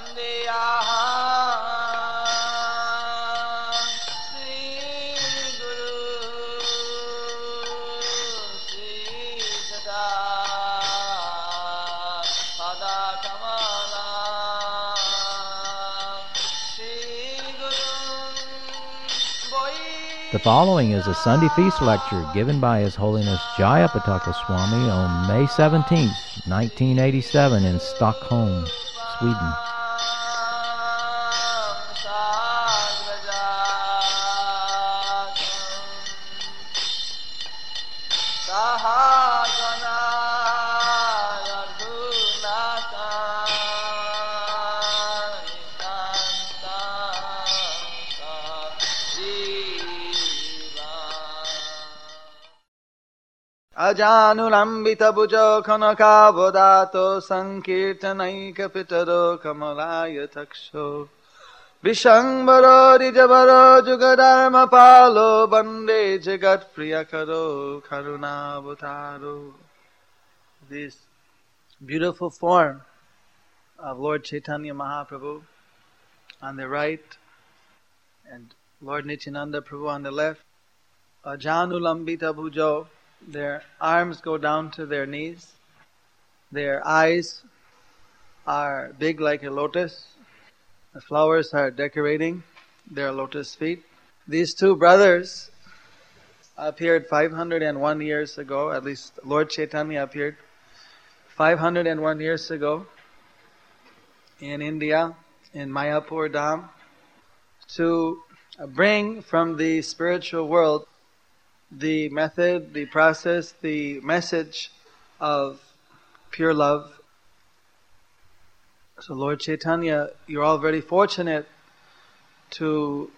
The following is a Sunday Feast lecture given by His Holiness Jayapataka Swami on May 17, 1987 in Stockholm, Sweden. Ajanulambita bhujo khanakavodato sankirtanaika pitaro kamalaya taksho Vishambaro dijavaro jugadharma palo bande jagat priyakaro karunavutaro. This beautiful form of Lord Chaitanya Mahaprabhu on the right and Lord Nityananda Prabhu on the left. Ajanulambita bhujo. Their arms go down to their knees. Their eyes are big like a lotus. The flowers are decorating their lotus feet. These two brothers appeared 501 years ago. At least Lord Chaitanya appeared 501 years ago in India, in Mayapur Dham, to bring from the spiritual world the method, the process, the message of pure love. So Lord Chaitanya, you're all very fortunate to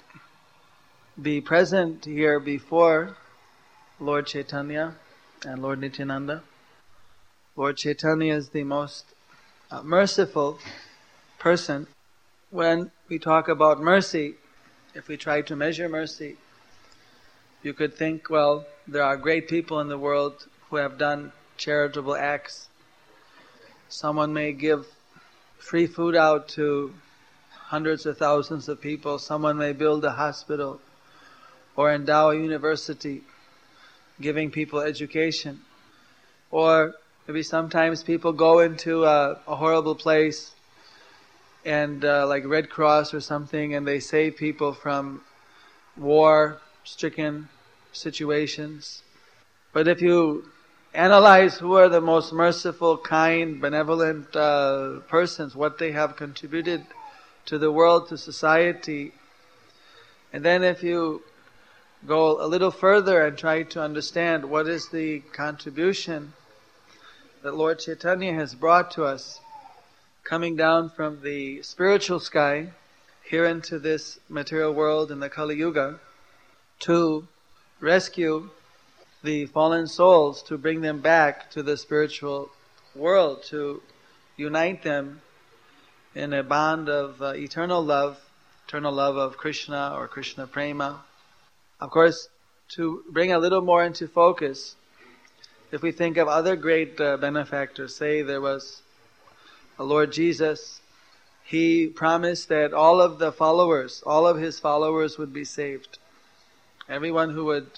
be present here before Lord Chaitanya and Lord Nityananda. Lord Chaitanya is the most merciful person. When we talk about mercy, if we try to measure mercy, you could think, well, there are great people in the world who have done charitable acts. Someone may give free food out to hundreds of thousands of people. Someone may build a hospital or endow a university, giving people education. Or maybe sometimes people go into a horrible place and like Red Cross or something, and they save people from war-stricken situations. But if you analyze who are the most merciful, kind, benevolent persons, what they have contributed to the world, to society, and then if you go a little further and try to understand what is the contribution that Lord Chaitanya has brought to us, coming down from the spiritual sky here into this material world in the Kali Yuga, to rescue the fallen souls, to bring them back to the spiritual world, to unite them in a bond of eternal love of Krishna or Krishna Prema. Of course, to bring a little more into focus, if we think of other great benefactors, say there was a Lord Jesus, He promised that all of His followers would be saved. Everyone who would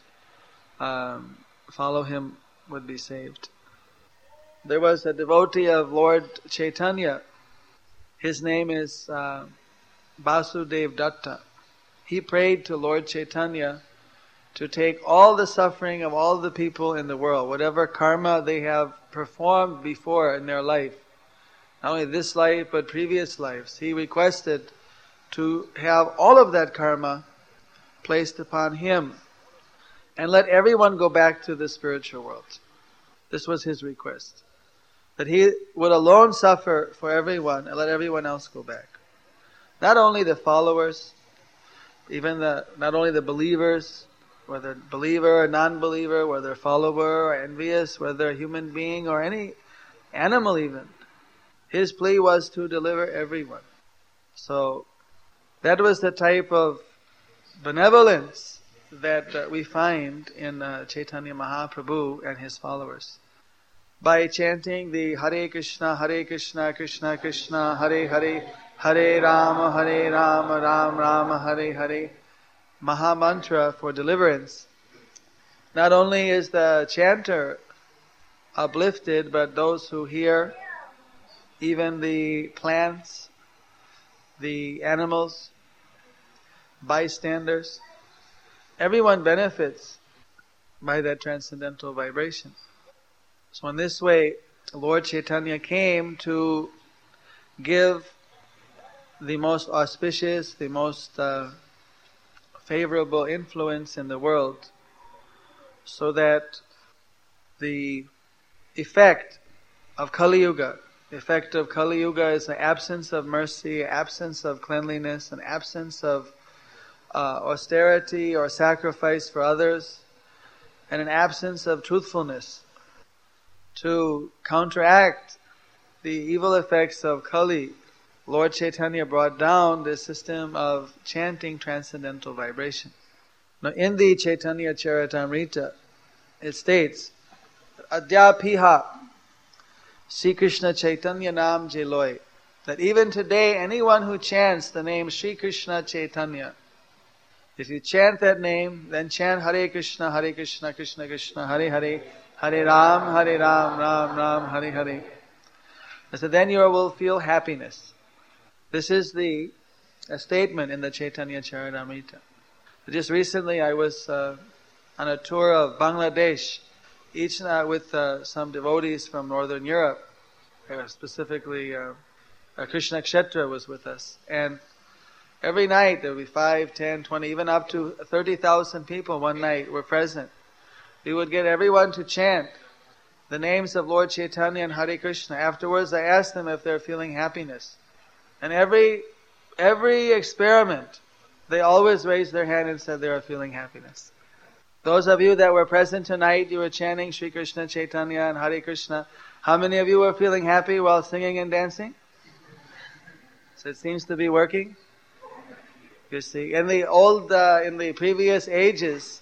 follow Him would be saved. There was a devotee of Lord Chaitanya. His name is Vasudev Datta. He prayed to Lord Chaitanya to take all the suffering of all the people in the world, whatever karma they have performed before in their life, not only this life but previous lives. He requested to have all of that karma placed upon him and let everyone go back to the spiritual world. This was his request. That he would alone suffer for everyone and let everyone else go back. Not only the followers, not only the believers, whether believer or non-believer, whether follower or envious, whether a human being or any animal even. His plea was to deliver everyone. So that was the type of benevolence that we find in Chaitanya Mahaprabhu and his followers. By chanting the Hare Krishna, Krishna Krishna, Hare Hare, Hare Rama, Ram Rama, Hare Hare. Maha mantra for deliverance. Not only is the chanter uplifted, but those who hear, even the plants, the animals, bystanders, everyone benefits by that transcendental vibration. So in this way, Lord Chaitanya came to give the most auspicious, the most favorable influence in the world, so that the effect of Kali Yuga is an absence of mercy, absence of cleanliness, an absence of austerity or sacrifice for others, and an absence of truthfulness. To counteract the evil effects of Kali, Lord Chaitanya brought down this system of chanting transcendental vibration. Now in the Chaitanya Charitamrita, it states, Adyapiha, Sri Krishna Chaitanya Nam Jeloi, that even today anyone who chants the name Sri Krishna Chaitanya, if you chant that name, then chant Hare Krishna, Krishna Krishna, Hare Hare, Hare Ram, Ram Ram, Hare Hare. So then you will feel happiness. This is a statement in the Chaitanya Charitamrita. Just recently I was on a tour of Bangladesh, each with some devotees from Northern Europe. Specifically, Krishna Kshetra was with us. And every night there would be 5, 10, 20, even up to 30,000 people one night were present. We would get everyone to chant the names of Lord Chaitanya and Hare Krishna. Afterwards I asked them if they're feeling happiness. And every experiment, they always raised their hand and said they are feeling happiness. Those of you that were present tonight, you were chanting Sri Krishna Chaitanya and Hare Krishna. How many of you were feeling happy while singing and dancing? So it seems to be working. You see, in the previous ages,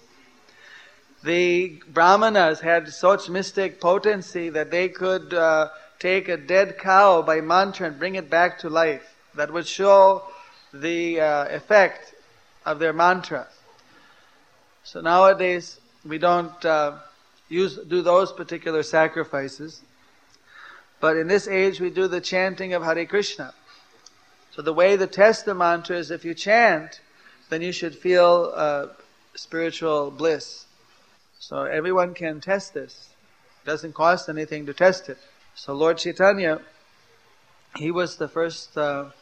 the Brahmanas had such mystic potency that they could take a dead cow by mantra and bring it back to life. That would show the effect of their mantra. So nowadays we don't do those particular sacrifices, but in this age we do the chanting of Hare Krishna. So the way to test the mantra is, if you chant, then you should feel spiritual bliss. So everyone can test this. It doesn't cost anything to test it. So Lord Chaitanya, he was the first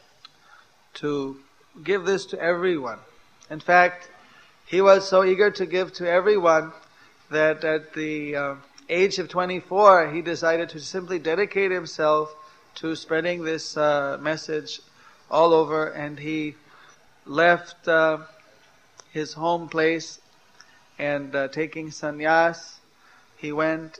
to give this to everyone. In fact, he was so eager to give to everyone that at the age of 24, he decided to simply dedicate himself to spreading this message all over, and he left his home place and taking sannyas, he went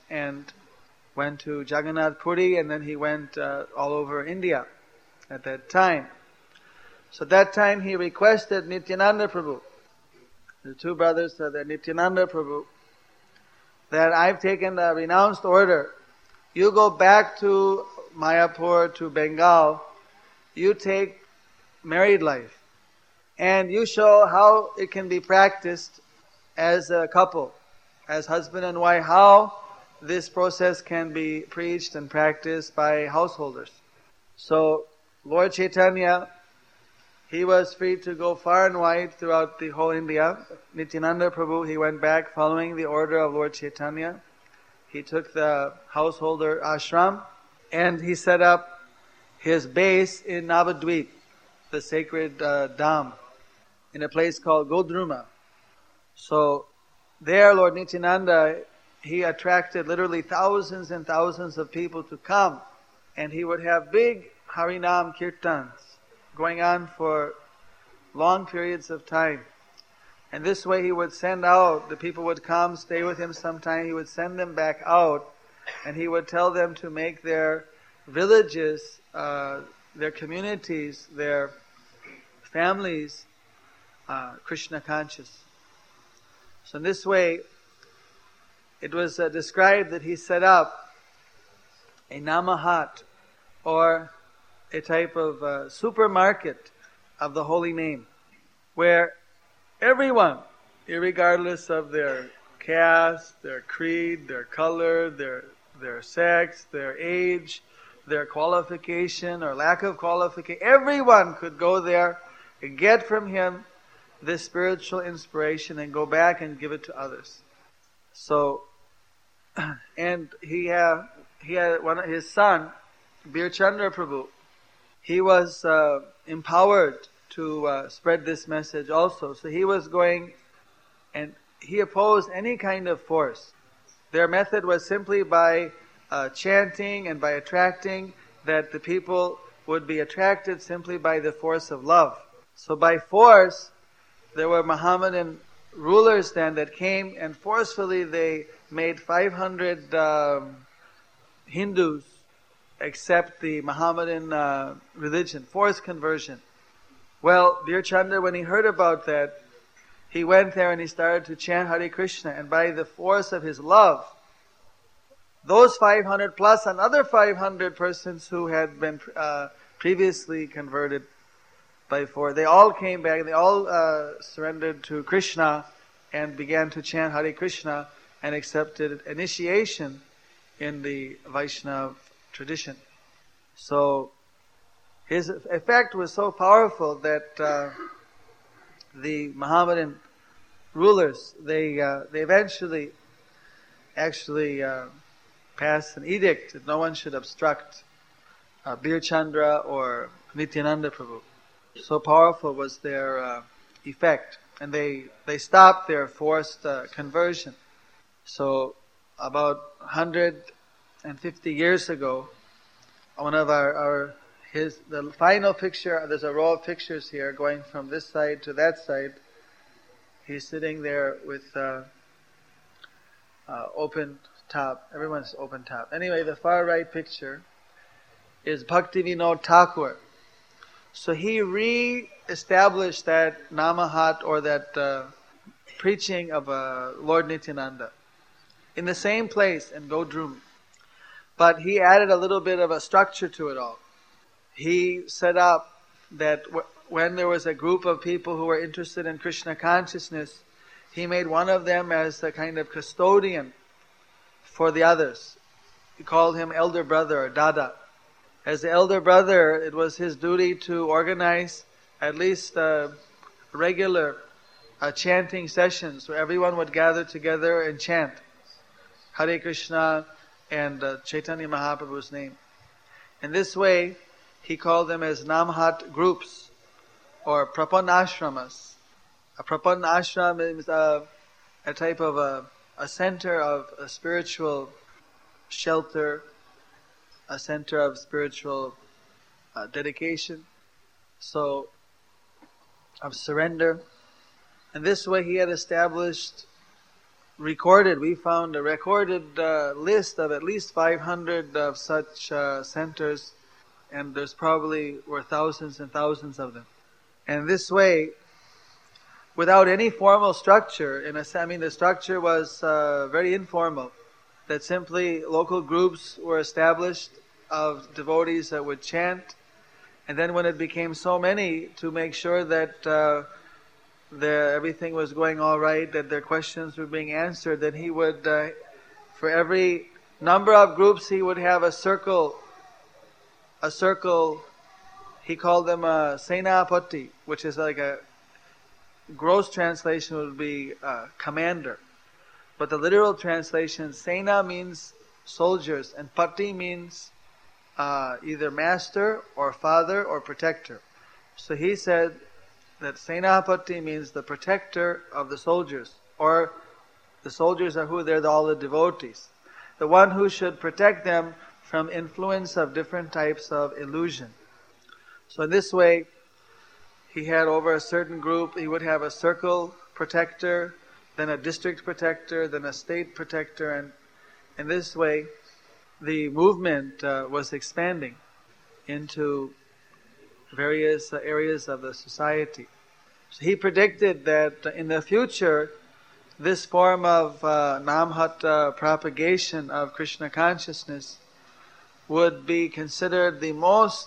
to Jagannath Puri, and then he went all over India at that time. So that time he requested Nityananda Prabhu, the two brothers, the Nityananda Prabhu, that I've taken a renounced order. You go back to Mayapur, to Bengal, you take married life, and you show how it can be practiced as a couple, as husband and wife, how this process can be preached and practiced by householders. So Lord Chaitanya, he was free to go far and wide throughout the whole India. Nityananda Prabhu, he went back following the order of Lord Chaitanya. He took the householder ashram and he set up his base in Navadvip, the sacred dham, in a place called Godruma. So there Lord Nityananda, he attracted literally thousands and thousands of people to come, and he would have big Harinam Kirtans going on for long periods of time. And this way he would send out, the people would come, stay with him sometime, he would send them back out, and he would tell them to make their villages, their communities, their families Krishna conscious. So in this way, it was described that he set up a namahat, or a type of supermarket of the holy name, where everyone, irregardless of their caste, their creed, their color, their sex, their age, their qualification or lack of qualification, everyone could go there and get from him this spiritual inspiration and go back and give it to others. So, and he had his son, Bir Chandra Prabhu. He was empowered to spread this message also. So he was going, and he opposed any kind of force. Their method was simply by chanting and by attracting, that the people would be attracted simply by the force of love. So by force, there were Mohammedan rulers then that came and forcefully they made 500 Hindus accept the Mohammedan religion, forced conversion. Well, Bir Chandra, when he heard about that, he went there and he started to chant Hare Krishna, and by the force of his love, those 500 plus another 500 persons who had been previously converted by force, they all came back, they all surrendered to Krishna and began to chant Hare Krishna and accepted initiation in the Vaishnava tradition. So his effect was so powerful that the Mohammedan rulers, they eventually actually passed an edict that no one should obstruct Bir Chandra or Nityananda Prabhu. So powerful was their effect, and they stopped their forced conversion. So about 150 years ago, one of the final picture, there's a row of pictures here going from this side to that side. He's sitting there with open top. Everyone's open top. Anyway, the far right picture is Bhaktivinoda Thakur. So he re-established that Namahat, or that preaching of Lord Nityananda in the same place in Godrum. But he added a little bit of a structure to it all. He set up that when there was a group of people who were interested in Krishna consciousness, he made one of them as a kind of custodian for the others. He called him elder brother or Dada. As the elder brother, it was his duty to organize at least regular chanting sessions where everyone would gather together and chant Hare Krishna and Chaitanya Mahaprabhu's name. In this way, he called them as Namhat groups or Prapanashramas. A Prapanashram is a type of a center of a spiritual shelter, a center of spiritual dedication, so of surrender. And this way he had established, we found a recorded list of at least 500 of such centers, and there's probably were thousands and thousands of them. And this way, without any formal structure, the structure was very informal, that simply local groups were established of devotees that would chant, and then when it became so many, to make sure that everything was going all right, that their questions were being answered, then he would, for every number of groups, he would have a circle, he called them a Senapati, which is like a gross translation would be commander. But the literal translation, Sena means soldiers, and Pati means either master or father or protector. So he said that Senapati means the protector of the soldiers, or the soldiers are who? They're all the devotees. The one who should protect them from influence of different types of illusion. So in this way, he had over a certain group, he would have a circle protector, then a district protector, then a state protector, and in this way, the movement was expanding into various areas of the society. So he predicted that in the future, this form of Namhat propagation of Krishna consciousness would be considered the most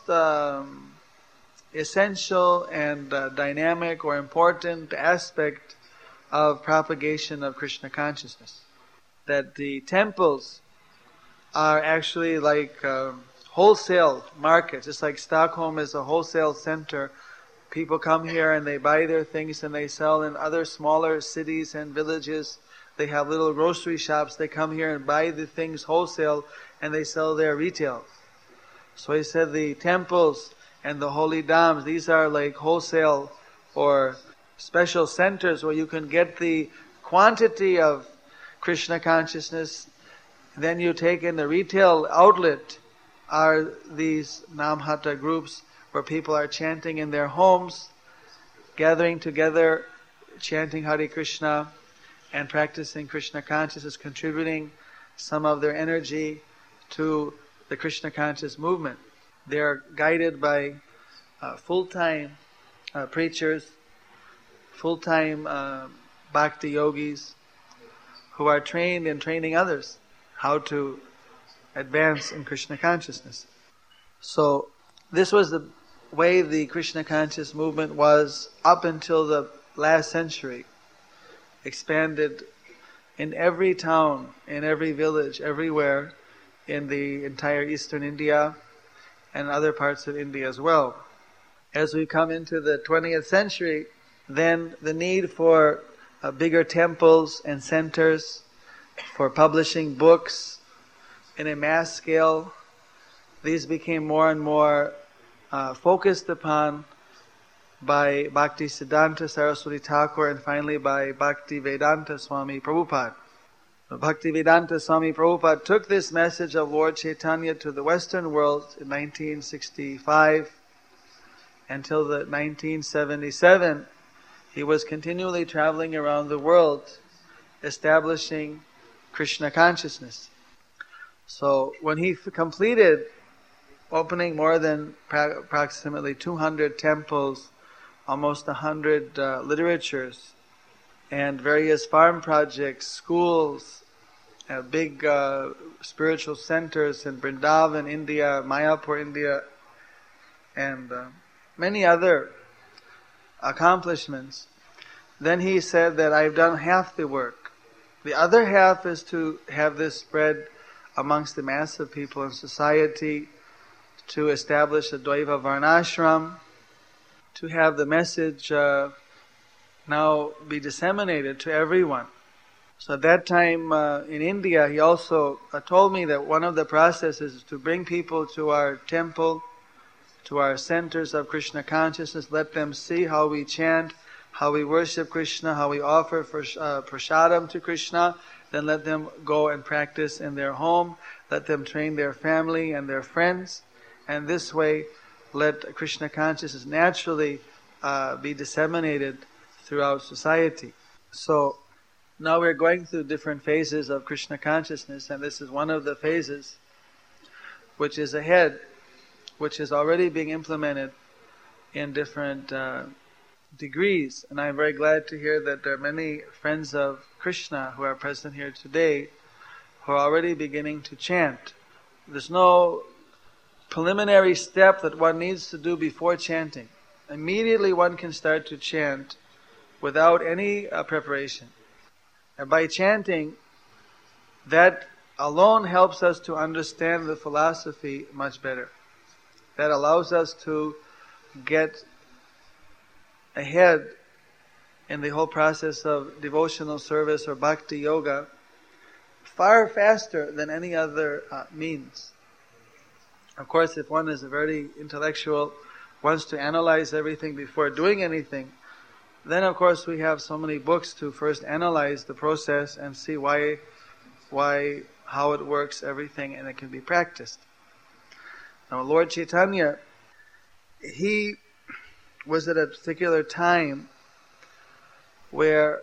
essential and dynamic or important aspect of propagation of Krishna consciousness. That the temples are actually like wholesale markets. Just like Stockholm is a wholesale center. People come here and they buy their things and they sell in other smaller cities and villages. They have little grocery shops. They come here and buy the things wholesale and they sell their retail. So he said the temples and the holy dhams, these are like wholesale or special centers where you can get the quantity of Krishna consciousness. Then you take in the retail outlet are these Namhata groups where people are chanting in their homes, gathering together, chanting Hare Krishna and practicing Krishna consciousness, contributing some of their energy to the Krishna conscious movement. They are guided by full-time preachers, full-time bhakti yogis who are trained in training others how to advance in Krishna consciousness. So this was the way the Krishna conscious movement was up until the last century. Expanded in every town, in every village, everywhere in the entire eastern India and other parts of India as well. As we come into the 20th century, then the need for bigger temples and centers, for publishing books in a mass scale, these became more and more focused upon by Bhaktisiddhanta Saraswati Thakur and finally by Bhaktivedanta Swami Prabhupada. Bhaktivedanta Swami Prabhupada took this message of Lord Chaitanya to the Western world in 1965 until the 1977. He was continually traveling around the world establishing Krishna consciousness. So when he completed opening more than approximately 200 temples, almost 100 literatures, and various farm projects, schools, big spiritual centers in Vrindavan, India, Mayapur, India, and many other accomplishments. Then he said that I've done half the work. The other half is to have this spread amongst the mass of people in society, to establish a Dvaiva Varnashram, to have the message now be disseminated to everyone. So at that time in India, he also told me that one of the processes is to bring people to our temple, to our centers of Krishna consciousness, let them see how we chant, how we worship Krishna, how we offer prasadam to Krishna, then let them go and practice in their home, let them train their family and their friends, and this way let Krishna consciousness naturally be disseminated throughout society. So now we're going through different phases of Krishna consciousness, and this is one of the phases which is ahead, which is already being implemented in different degrees. And I'm very glad to hear that there are many friends of Krishna who are present here today who are already beginning to chant. There's no preliminary step that one needs to do before chanting. Immediately one can start to chant without any preparation. And by chanting, that alone helps us to understand the philosophy much better. That allows us to get ahead in the whole process of devotional service or bhakti yoga far faster than any other means. Of course, if one is a very intellectual, wants to analyze everything before doing anything, then of course we have so many books to first analyze the process and see why, how it works, everything, and it can be practiced. Now, Lord Chaitanya, he was at a particular time where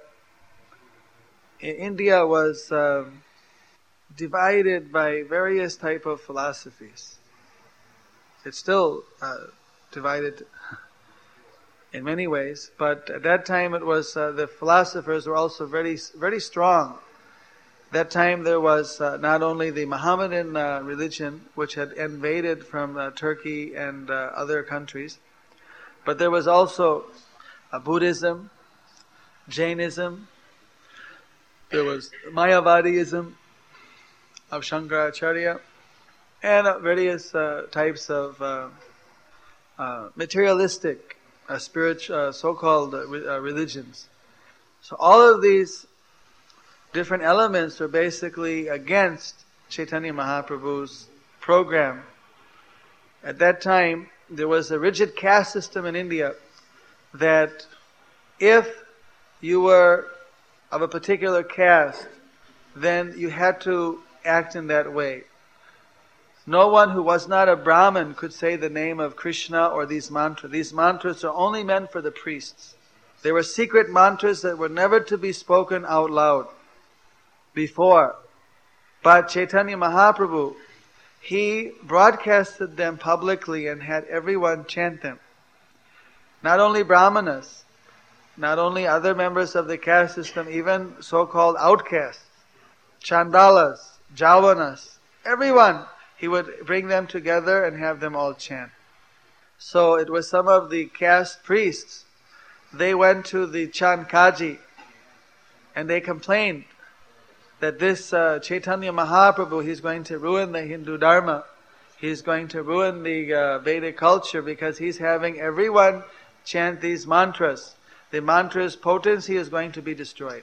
India was divided by various type of philosophies. It's still divided in many ways, but at that time it was the philosophers were also very, very strong That time there was not only the Mohammedan religion, which had invaded from Turkey and other countries, but there was also Buddhism, Jainism, there was Mayavadiism of Shankaracharya, and various types of materialistic, spiritual, so-called religions. So all of these different elements were basically against Chaitanya Mahaprabhu's program. At that time, there was a rigid caste system in India that if you were of a particular caste, then you had to act in that way. No one who was not a Brahmin could say the name of Krishna or these mantras. These mantras are only meant for the priests. They were secret mantras that were never to be spoken out loud before. But Chaitanya Mahaprabhu, he broadcasted them publicly and had everyone chant them. Not only Brahmanas, not only other members of the caste system, even so-called outcasts, Chandalas, Javanas, everyone, he would bring them together and have them all chant. So it was some of the caste priests, they went to the Chankaji and they complained that this Chaitanya Mahaprabhu, he's going to ruin the Hindu Dharma. He's going to ruin the Vedic culture because he's having everyone chant these mantras. The mantra's potency is going to be destroyed.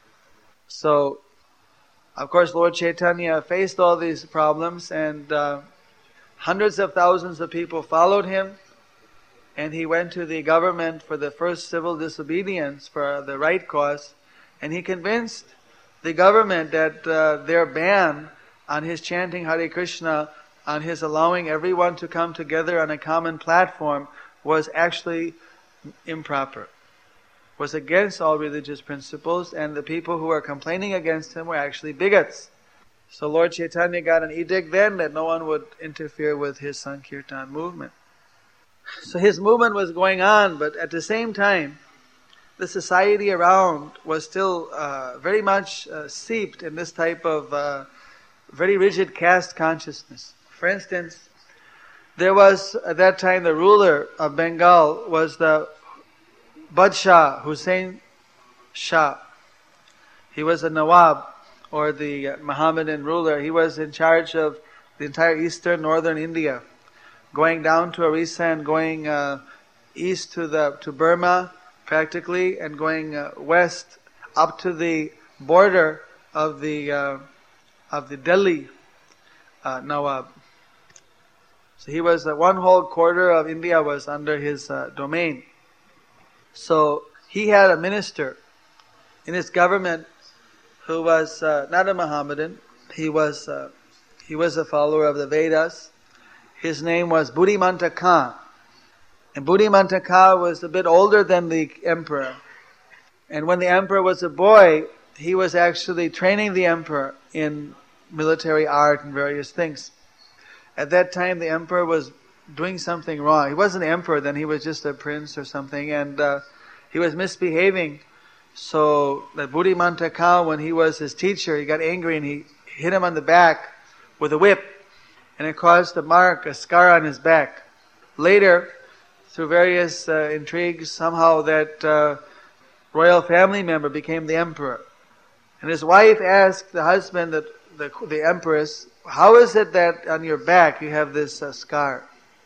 So, of course, Lord Chaitanya faced all these problems and hundreds of thousands of people followed him, and he went to the government for the first civil disobedience for the right cause, and he convinced the government that their ban on his chanting Hare Krishna, on his allowing everyone to come together on a common platform, was actually improper, was against all religious principles, and the people who were complaining against him were actually bigots. So Lord Chaitanya got an edict then that no one would interfere with his Sankirtan movement. So his movement was going on, but at the same time, the society around was still very much seeped in this type of very rigid caste consciousness. For instance, there was at that time the ruler of Bengal was the Badshah Hussain Shah. He was a Nawab, or the Mohammedan ruler. He was in charge of the entire eastern northern India, going down to Orissa and going east to Burma, practically, and going west up to the border of the Delhi Nawab. So he was one whole quarter of India was under his domain. So he had a minister in his government who was not a Mohammedan. He was a follower of the Vedas. His name was Buddhimanta Khan. And Buddhimanta Khan was a bit older than the emperor. And when the emperor was a boy, he was actually training the emperor in military art and various things. At that time, the emperor was doing something wrong. He wasn't the emperor then, he was just a prince or something, and he was misbehaving. So that Buddhimanta Khan, when he was his teacher, he got angry and he hit him on the back with a whip, and it caused a scar on his back. Later, through various intrigues, somehow that royal family member became the emperor. And his wife asked the husband, the empress, how is it that on your back you have this scar?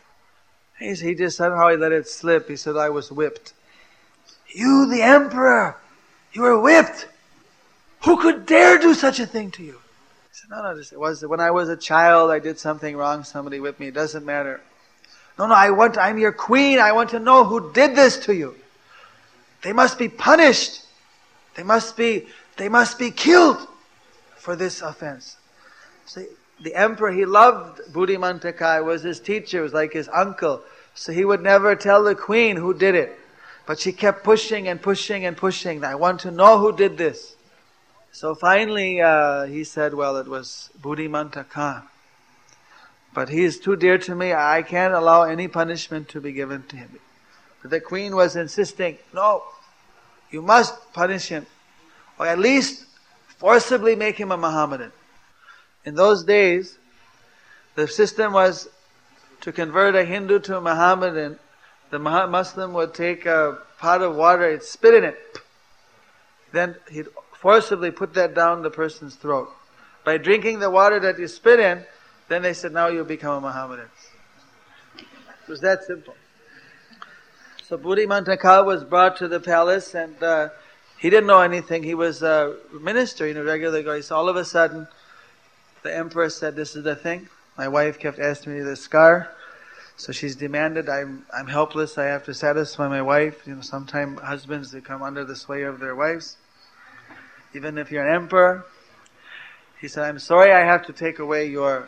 He just somehow let it slip. He said, I was whipped. You, the emperor, you were whipped. Who could dare do such a thing to you? He said, no, it was when I was a child, I did something wrong, somebody whipped me. It doesn't matter. No, I'm your queen. I want to know who did this to you. They must be punished. They must be killed for this offense. See, the emperor, he loved Buddhimanta Khan. It was his teacher. It was like his uncle. So he would never tell the queen who did it. But she kept pushing and pushing and pushing. I want to know who did this. So finally, he said, well, it was Buddhimanta Khan. But he is too dear to me. I can't allow any punishment to be given to him. But the queen was insisting, no, you must punish him. Or at least forcibly make him a Mohammedan. In those days, the system was to convert a Hindu to a Mohammedan. The Muslim would take a pot of water, he'd spit in it. Then he'd forcibly put that down the person's throat. By drinking the water that you spit in, then they said, now you'll become a Mohammedan. It was that simple. So Buddhimantaka was brought to the palace, and he didn't know anything. He was a minister, regularly going. So all of a sudden, the emperor said, this is the thing. My wife kept asking me the scar. So she's demanded, I'm helpless, I have to satisfy my wife. Sometimes husbands, they come under the sway of their wives. Even if you're an emperor. He said, I'm sorry, I have to take away your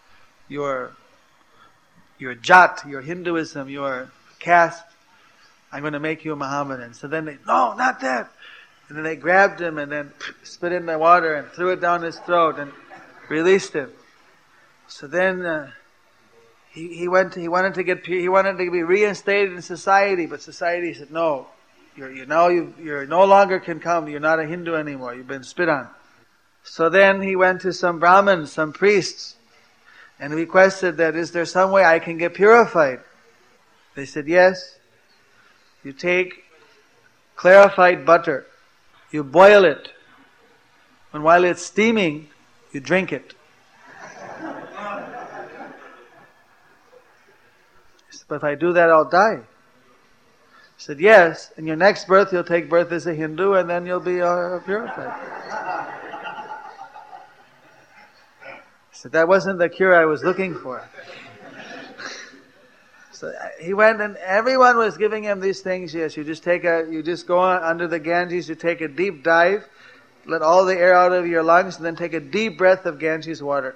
jat, your Hinduism, your caste. I'm going to make you a Mohammedan. So then no, not that. And then they grabbed him and then spit in the water and threw it down his throat and released him. So then he wanted to be reinstated in society, but society said, no, you no longer can come. You're not a Hindu anymore. You've been spit on. So then he went to some Brahmins, some priests, and requested that, is there some way I can get purified? They said, yes. You take clarified butter, you boil it, and while it's steaming, you drink it. He said, but if I do that, I'll die. He said, yes, in your next birth, you'll take birth as a Hindu, and then you'll be purified. He said, that wasn't the cure I was looking for. So he went, and everyone was giving him these things. Yes, you just go under the Ganges, you take a deep dive, let all the air out of your lungs, and then take a deep breath of Ganges water.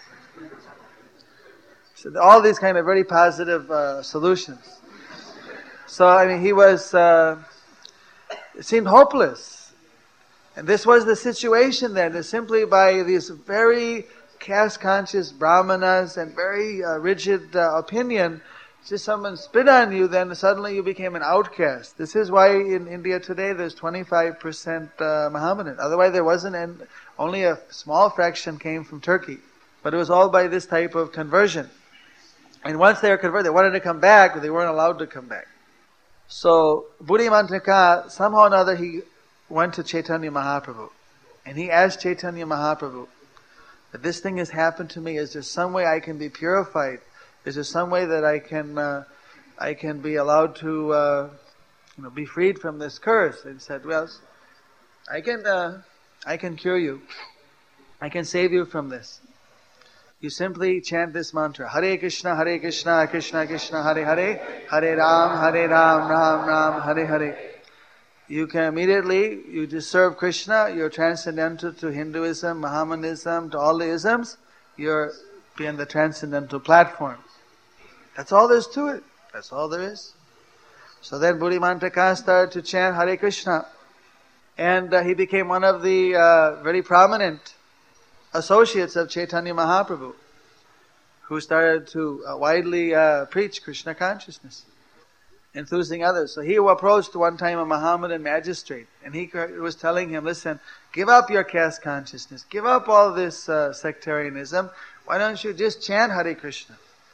So all these kind of very positive solutions. So he was. It seemed hopeless, and this was the situation then. That simply by these very caste-conscious brahmanas and very rigid opinion. Just someone spit on you, then suddenly you became an outcast. This is why in India today there's 25% Mohammedan. Otherwise there wasn't, and only a small fraction came from Turkey. But it was all by this type of conversion. And once they were converted, they wanted to come back, but they weren't allowed to come back. So Buddhimantaka, somehow or another, he went to Chaitanya Mahaprabhu. And he asked Chaitanya Mahaprabhu, that this thing has happened to me, is there some way I can be purified? Is there some way that I can be allowed to be freed from this curse? And he said, well, I can cure you. I can save you from this. You simply chant this mantra: Hare Krishna, Krishna Krishna, Hare Hare, Hare Ram, Ram Ram, Hare Hare. You can immediately, you just serve Krishna, you're transcendental to Hinduism, Mohammedanism, to all the isms, you're on the transcendental platform. That's all there is to it. That's all there is. So then Buddhimantaka started to chant Hare Krishna. And he became one of the very prominent associates of Chaitanya Mahaprabhu, who started to widely preach Krishna consciousness, enthusing others. So he approached one time a Mohammedan magistrate, and he was telling him, listen, give up your caste consciousness, give up all this sectarianism, why don't you just chant Hare Krishna?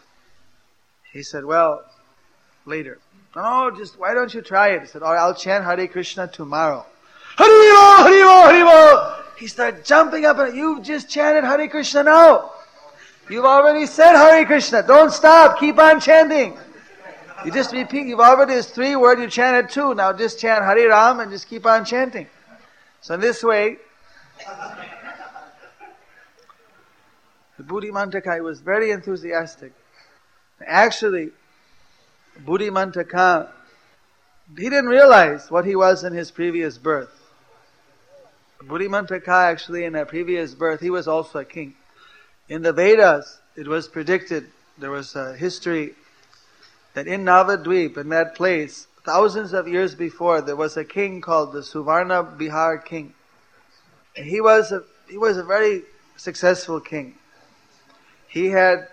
He said, well, later. No, just why don't you try it? He said, all right, I'll chant Hare Krishna tomorrow. Haribo, Haribo, Haribo! He started jumping up, and you've just chanted Hare Krishna now. You've already said Hare Krishna. Don't stop, keep on chanting. You just repeat, you've already, there's 3 words, you chanted 2. Now just chant Hare Ram and just keep on chanting. So in this way, the Buddhimantaka was very enthusiastic. Actually, Buddhimantaka, he didn't realize what he was in his previous birth. Buddhimantaka actually in a previous birth, he was also a king. In the Vedas, it was predicted, there was a history that in Navadvip, in that place, thousands of years before, there was a king called the Suvarna Bihar king. And he was a very successful king. He had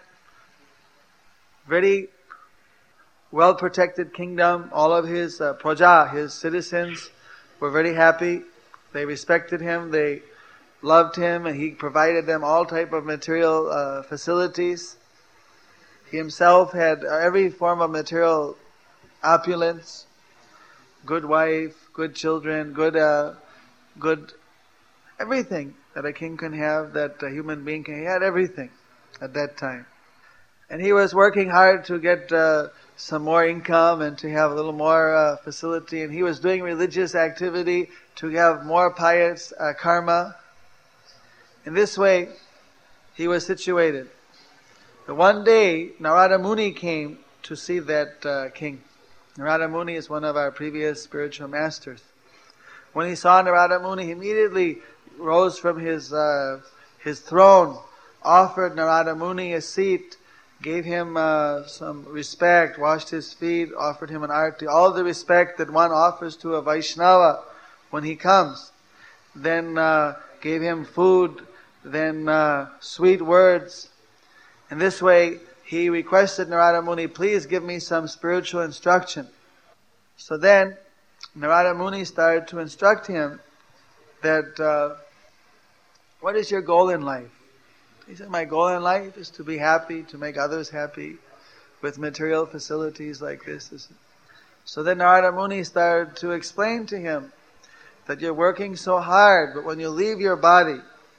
very well-protected kingdom. All of his praja, his citizens, were very happy. They respected him. They loved him, and he provided them all type of material facilities. He himself had every form of material opulence, good wife, good children, good everything that a king can have, that a human being can. He had everything at that time. And he was working hard to get some more income and to have a little more facility. And he was doing religious activity to have more pious karma. In this way, he was situated. But one day, Narada Muni came to see that king. Narada Muni is one of our previous spiritual masters. When he saw Narada Muni, he immediately rose from his throne, offered Narada Muni a seat, gave him some respect, washed his feet, offered him an arti, all the respect that one offers to a Vaishnava when he comes. Then gave him food, then sweet words. In this way, he requested Narada Muni, please give me some spiritual instruction. So then, Narada Muni started to instruct him that, what is your goal in life? He said, my goal in life is to be happy, to make others happy with material facilities like this. So then Narada Muni started to explain to him that you're working so hard, but when you leave your body,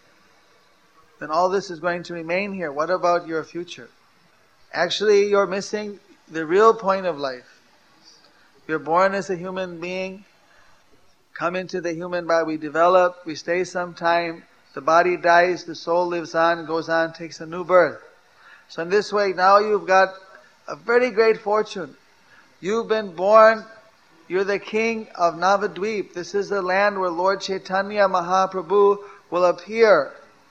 then all this is going to remain here. What about your future? Actually, you're missing the real point of life. You're born as a human being, come into the human body, we develop, we stay some time, the body dies, the soul lives on, goes on, takes a new birth. So in this way, now you've got a very great fortune. You've been born, you're the king of Navadvip. This is the land where Lord Chaitanya Mahaprabhu will appear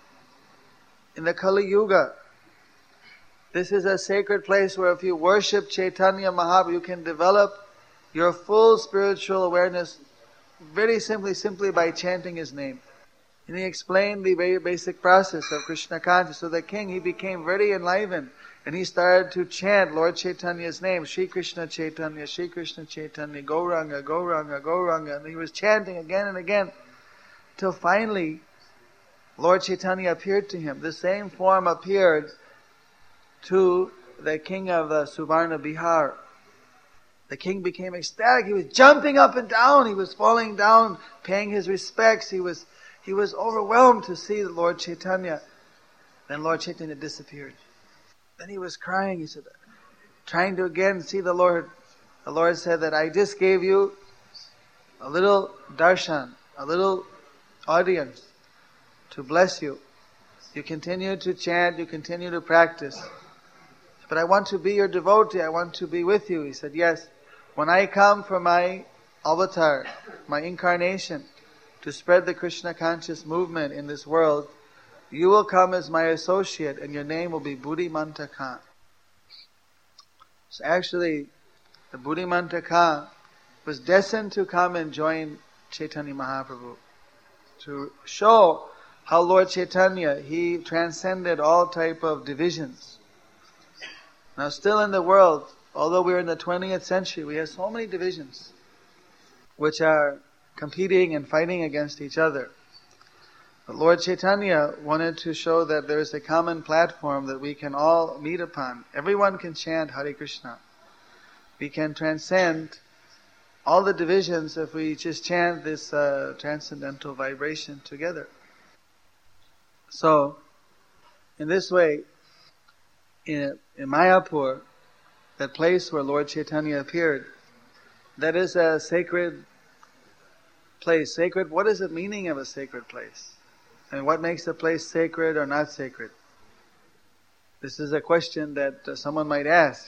in the Kali Yuga. This is a sacred place where if you worship Chaitanya Mahaprabhu, you can develop your full spiritual awareness very simply by chanting his name. And he explained the very basic process of Krishna consciousness. So the king, he became very enlivened. And he started to chant Lord Chaitanya's name, Shri Krishna Chaitanya, Gauranga, Gauranga, Gauranga. And he was chanting again and again, till finally Lord Chaitanya appeared to him. The same form appeared to the king of Suvarna Bihar. The king became ecstatic. He was jumping up and down. He was falling down, paying his respects. He was overwhelmed to see the Lord Chaitanya. Then Lord Chaitanya disappeared. Then he was crying. He said, trying to again see the Lord. The Lord said that I just gave you a little darshan, a little audience to bless you. You continue to chant, you continue to practice. But I want to be your devotee, I want to be with you. He said, yes, when I come for my avatar, my incarnation, to spread the Krishna conscious movement in this world, you will come as my associate and your name will be Buddhimanta Khan. So actually, the Buddhimanta Khan was destined to come and join Chaitanya Mahaprabhu, to show how Lord Chaitanya, he transcended all type of divisions. Now still in the world, although we're in the 20th century, we have so many divisions which are competing and fighting against each other. But Lord Chaitanya wanted to show that there is a common platform that we can all meet upon. Everyone can chant Hare Krishna. We can transcend all the divisions if we just chant this transcendental vibration together. So, in this way, in Mayapur, that place where Lord Chaitanya appeared, that is a sacred place. Sacred, what is the meaning of a sacred place? And what makes a place sacred or not sacred? This is a question that someone might ask.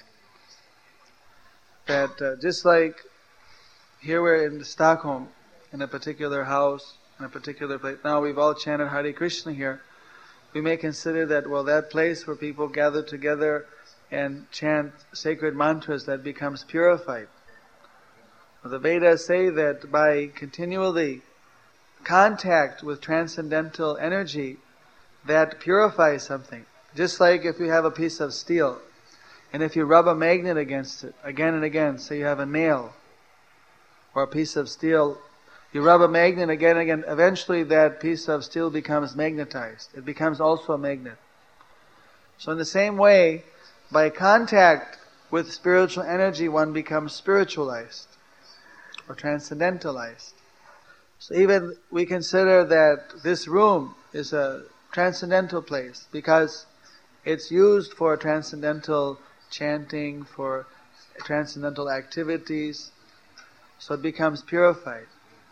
That just like here we're in Stockholm, in a particular house, in a particular place. Now we've all chanted Hare Krishna here. We may consider that, well, that place where people gather together and chant sacred mantras, that becomes purified. Well, the Vedas say that by continually contact with transcendental energy, that purifies something. Just like if you have a piece of steel, and if you rub a magnet against it again and again, say you have a nail or a piece of steel, You rub a magnet again and again, eventually that piece of steel becomes magnetized. It becomes also a magnet. So in the same way, by contact with spiritual energy, one becomes spiritualized or transcendentalized. So even we consider that this room is a transcendental place because it's used for transcendental chanting, for transcendental activities, so it becomes purified.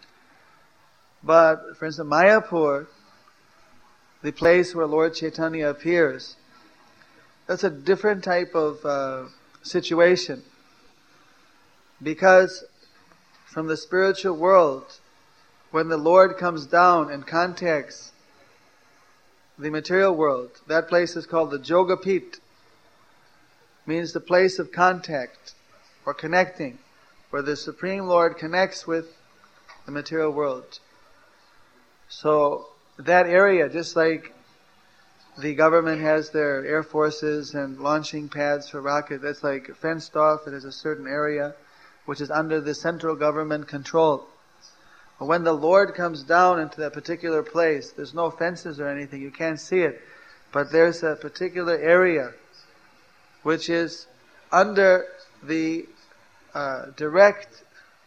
But, for instance, Mayapur, the place where Lord Chaitanya appears, that's a different type of situation. Because from the spiritual world, when the Lord comes down and contacts the material world, that place is called the Jogapit. Means the place of contact or connecting, where the Supreme Lord connects with the material world. So that area, just like the government has their air forces and launching pads for rockets, that's like fenced off. It has a certain area which is under the central government control. But when the Lord comes down into that particular place, there's no fences or anything, you can't see it, but there's a particular area which is under the direct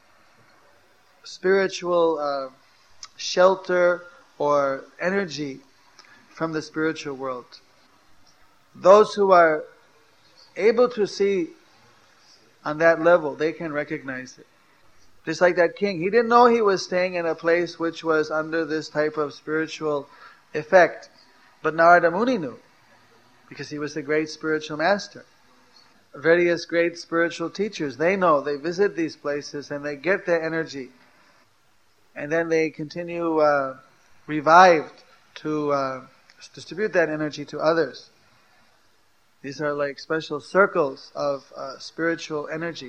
spiritual shelter or energy from the spiritual world. Those who are able to see on that level, they can recognize it. Just like that king, he didn't know he was staying in a place which was under this type of spiritual effect. But Narada Muni knew, because he was the great spiritual master. Various great spiritual teachers, they know, they visit these places and they get their energy. And then they continue revived to distribute that energy to others. These are like special circles of spiritual energy.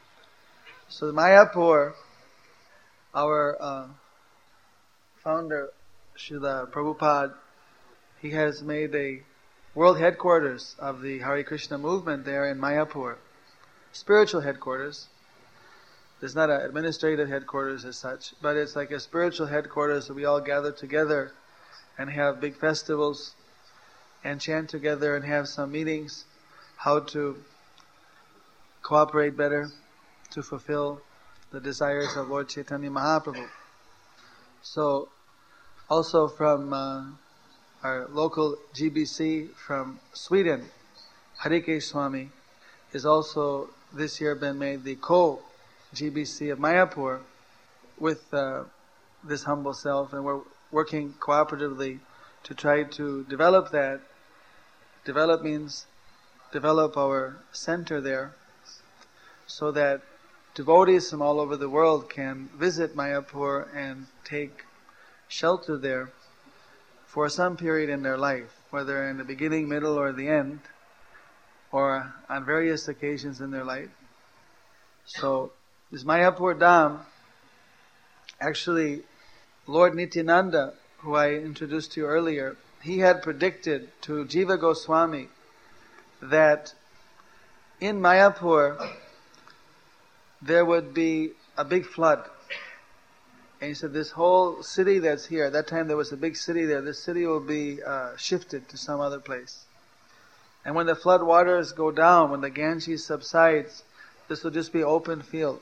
So Mayapur, our founder, Srila Prabhupada, he has made a world headquarters of the Hare Krishna movement there in Mayapur. Spiritual headquarters. There's not an administrative headquarters as such, but it's like a spiritual headquarters where we all gather together and have big festivals and chant together and have some meetings, how to cooperate better to fulfill the desires of Lord Chaitanya Mahaprabhu. So, also from our local GBC from Sweden, Harikesh Swami, is also this year been made the co-GBC of Mayapur with this humble self, and we're working cooperatively to try to develop that. Develop means develop our center there so that devotees from all over the world can visit Mayapur and take shelter there for some period in their life, whether in the beginning, middle, or the end, or on various occasions in their life. So, this Mayapur Dham, actually, Lord Nityananda, who I introduced to you earlier, he had predicted to Jiva Goswami that in Mayapur there would be a big flood. And he said this whole city that's here, at that time there was a big city there, this city will be shifted to some other place. And when the flood waters go down, when the Ganges subsides, this will just be open field.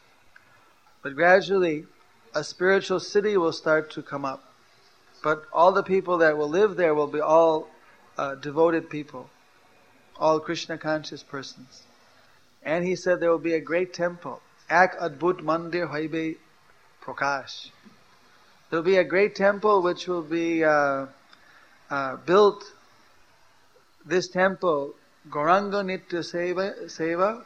But gradually, a spiritual city will start to come up. But all the people that will live there will be all devoted people, all Krishna conscious persons. And he said there will be a great temple. Ek Adbhut Mandir Hoibe Prakash. There will be a great temple which will be built. This temple, Gauranga Nitya Seva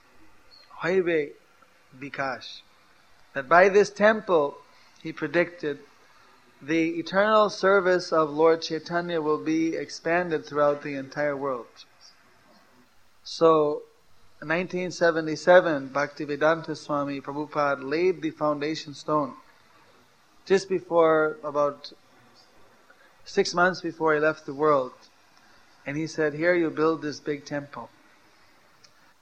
Hoibe Vikash. That by this temple, he predicted, the eternal service of Lord Chaitanya will be expanded throughout the entire world. So, in 1977, Bhaktivedanta Swami Prabhupada laid the foundation stone just before, about 6 months before he left the world. And he said, here you build this big temple.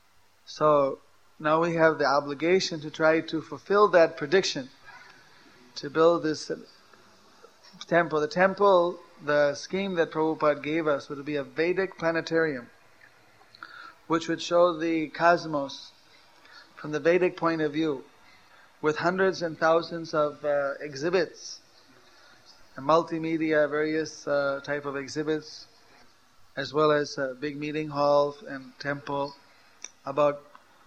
So, now we have the obligation to try to fulfill that prediction, to build this temple. The temple, the scheme that Prabhupada gave us would be a Vedic planetarium, which would show the cosmos from the Vedic point of view, with hundreds and thousands of exhibits, and multimedia, various type of exhibits, as well as a big meeting hall and temple, about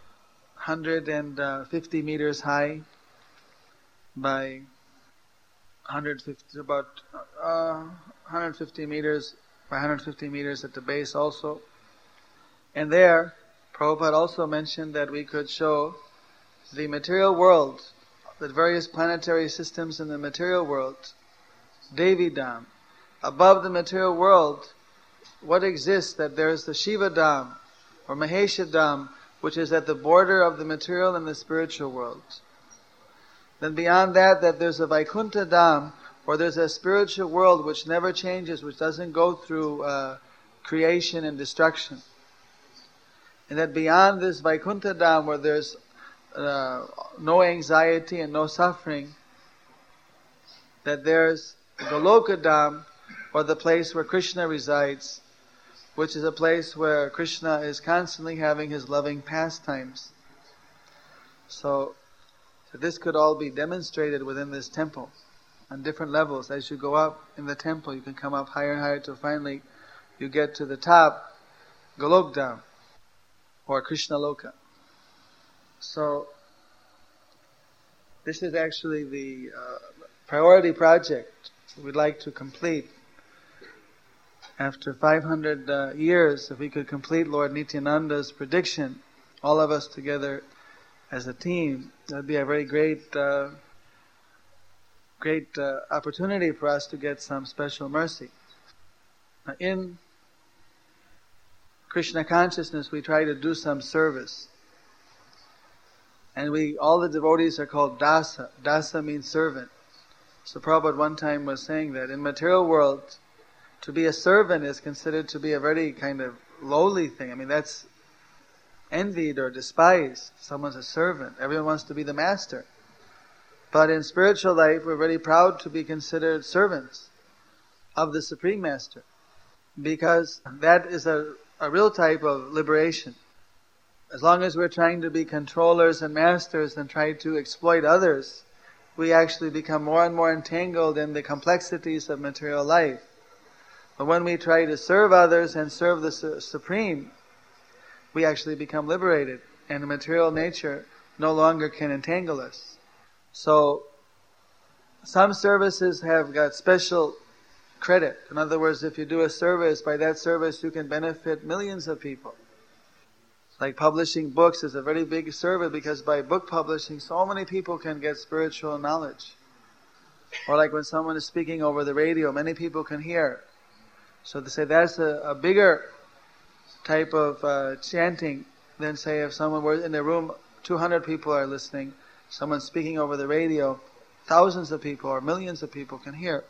150 meters high by 150, about 150 meters by 150 meters at the base also. And there, Prabhupada also mentioned that we could show the material world, the various planetary systems in the material world, Devi Dham. Above the material world, what exists, that there is the Shiva Dham, or Mahesha Dham, which is at the border of the material and the spiritual world. Then beyond that, there's a Vaikuntha Dham, or there's a spiritual world which never changes, which doesn't go through creation and destruction. And that beyond this Vaikuntha Dham, where there's no anxiety and no suffering, that there's Goloka Dham, or the place where Krishna resides, which is a place where Krishna is constantly having his loving pastimes. So this could all be demonstrated within this temple on different levels. As you go up in the temple, you can come up higher and higher till finally you get to the top, Golok Dham, or Krishna Loka. So this is actually the priority project we'd like to complete. After 500 years, if we could complete Lord Nityananda's prediction, all of us together as a team, that'd be a very great opportunity for us to get some special mercy. Now, in Krishna consciousness, we try to do some service. And all the devotees are called dasa. Dasa means servant. So Prabhupada one time was saying that in material world, to be a servant is considered to be a very kind of lowly thing. I mean, that's envied or despised. Someone's a servant. Everyone wants to be the master. But in spiritual life, we're very proud to be considered servants of the Supreme Master, because that is a real type of liberation. As long as we're trying to be controllers and masters and try to exploit others, we actually become more and more entangled in the complexities of material life. But when we try to serve others and serve the Supreme, we actually become liberated, and the material nature no longer can entangle us. So, some services have got special credit. In other words, if you do a service, by that service you can benefit millions of people. Like publishing books is a very big service, because by book publishing, so many people can get spiritual knowledge. Or like when someone is speaking over the radio, many people can hear. So to say that's a bigger type of chanting than, say, if someone were in a room, 200 people are listening, someone speaking over the radio, thousands of people or millions of people can hear.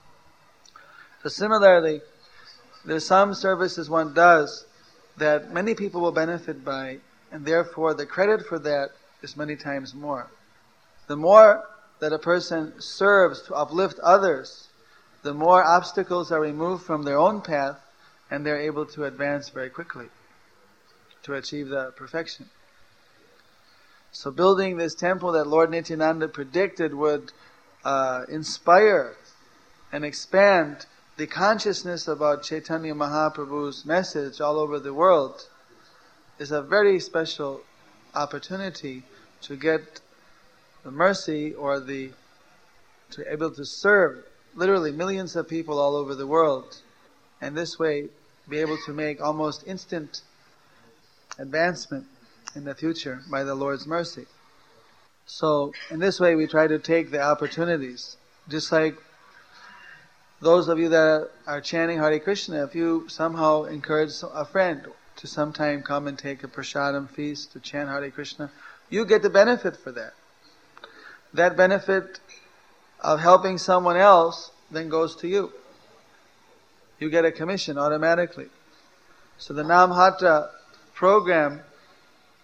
So similarly, there's some services one does that many people will benefit by, and therefore the credit for that is many times more. The more that a person serves to uplift others, the more obstacles are removed from their own path, and they're able to advance very quickly to achieve the perfection. So building this temple that Lord Nityananda predicted would inspire and expand the consciousness about Chaitanya Mahaprabhu's message all over the world is a very special opportunity to get the mercy, or to able to serve literally millions of people all over the world, and this way be able to make almost instant advancement in the future by the Lord's mercy. So in this way we try to take the opportunities. Just like those of you that are chanting Hare Krishna, if you somehow encourage a friend to sometime come and take a prasadam feast to chant Hare Krishna, you get the benefit for that. That benefit of helping someone else then goes to you. You get a commission automatically. So the Namhata program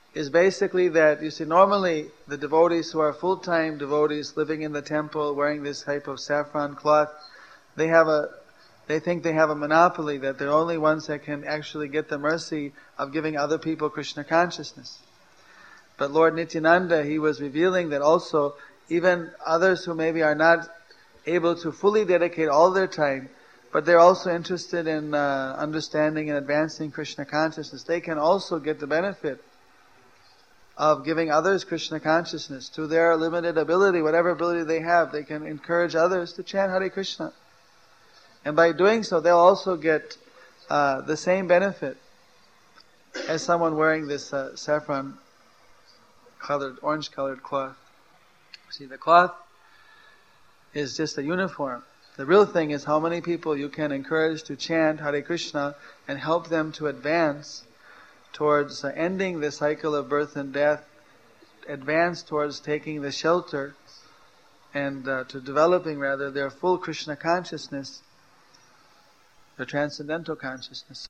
is basically that, you see, normally the devotees who are full-time devotees living in the temple wearing this type of saffron cloth, they think they have a monopoly, that they're only ones that can actually get the mercy of giving other people Krishna consciousness. But Lord Nityananda, he was revealing that also even others who maybe are not able to fully dedicate all their time, but they're also interested in understanding and advancing Krishna consciousness, they can also get the benefit of giving others Krishna consciousness. To their limited ability, whatever ability they have, they can encourage others to chant Hare Krishna. And by doing so, they'll also get the same benefit as someone wearing this saffron-colored, orange-colored cloth. See, the cloth is just a uniform. The real thing is how many people you can encourage to chant Hare Krishna and help them to advance towards ending the cycle of birth and death, advance towards taking the shelter and to developing rather their full Krishna consciousness, their transcendental consciousness.